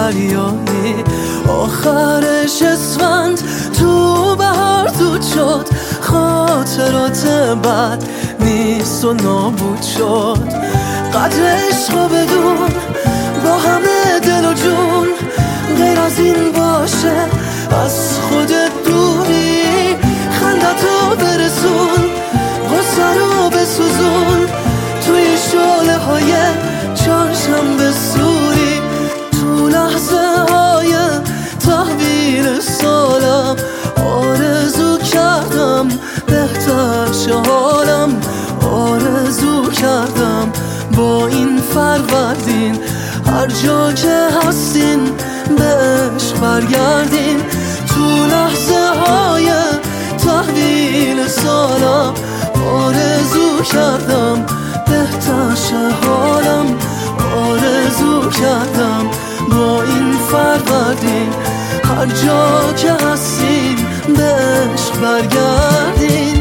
دریایی، آخرش اسفند تو بهار دود شد، خاطرات بد نیست و نابود شد. قدر عشق بدون با همه دل و جون، غیر از این باشه از خودت دوری. خندتو برسون، غصه رو بسوزون، توی شعله های چهارشنبه سوری. تو لحظه های تحویل سالم آرزو کردم بهتر شه حالم، آرزو کردم با این فروردین هر جا که هستین به عشق برگردین. تو لحظه های تحویل سالم آرزو کردم بهتر شه حالم، آرزو کردم با این فروردین هر جا که هستین به عشق برگردین.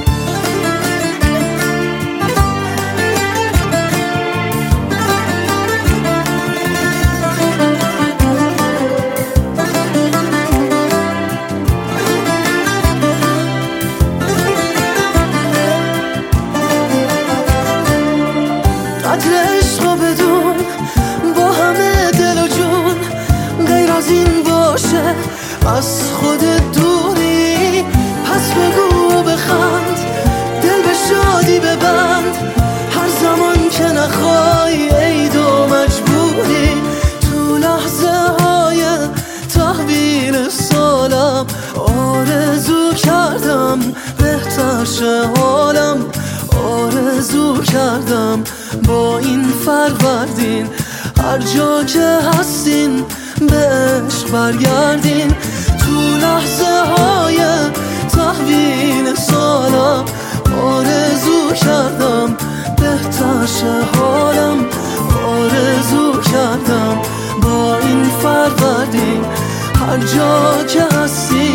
قدر عشق بدون با همه دل و جون، غیر از این باشه از خودت دوری. پس بگو و بخند، دل به شادی ببند، هر زمان که نخوای عید و مجبوری. تو لحظه های تحویل سالم آرزو کردم بهتر شه حالم، آرزو کردم با این فروردین هر جا که هستین به عشق برگردین. تو لحظه های تحویل سالم آرزو کردم بهتر شه حالم، آرزو کردم با این فروردین هر جا که هستین